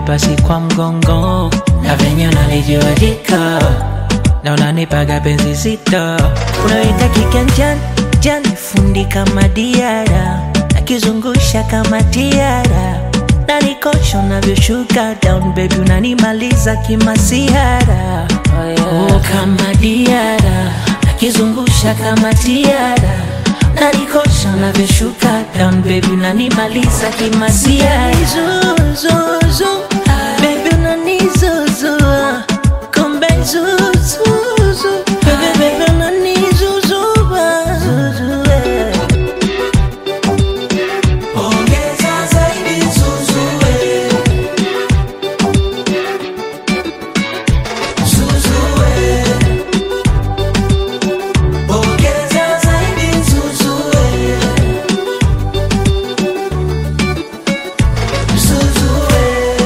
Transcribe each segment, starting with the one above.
pasi kwa mgongo, na venye unalijua jiko, na unanipaga penzi zito. Unaweka kiganjani, jani fundi kama diara, nakizungusha kama tiara, na nikosho unavyoshuka down baby, unanimaliza kimasiara. Oh, kama diara, nakizungusha kama tiara, na nikosho unavyoshuka down baby, unanimaliza kimasiara. Zuzuzu, baby unanizuzua, kumbe zuzuzu, baby unanizuzua, zuzue. Ongeza zaidi zuzue, zuzue. Ongeza zaidi zuzue, zuzue.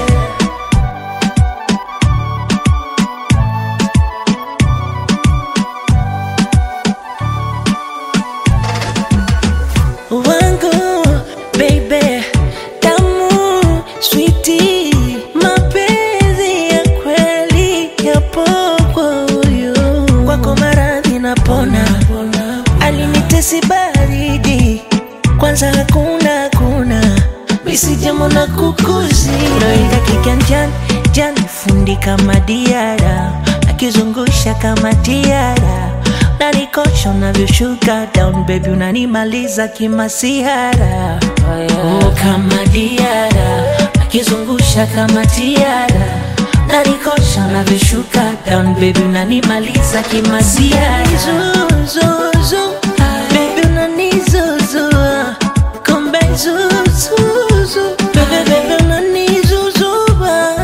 Wangu baby tamu sweetie, mapenzi ya kweli yapo kwa huyu. Kwako maradhi napona, alinitesi baridi, kwanza hakuna misijamona kukuzi. Unaweka kiganjani, jani fundi kama diara, nakizungusha kama tiara, na nikosha unavyoshuka down baby, unanimaliza kimasiara. Oh, kama diara, nakizungusha kama tiara, na nikosha unavyoshuka down baby, unanimaliza kimasiara. Zuzuzu, baby unanizuzua, kumbe zuzuzu, baby unanizuzua.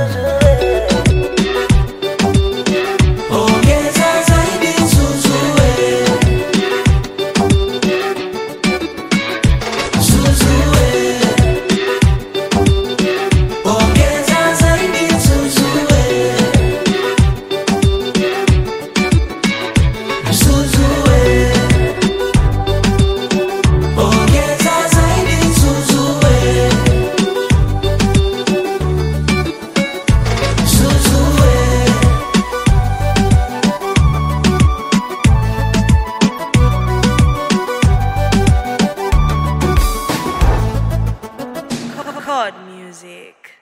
Ongeza zaidi zuzue, zuzue. Ongeza zaidi zuzue, zuzue. Ongeza zaidi zuzue, zuzue. Chord music.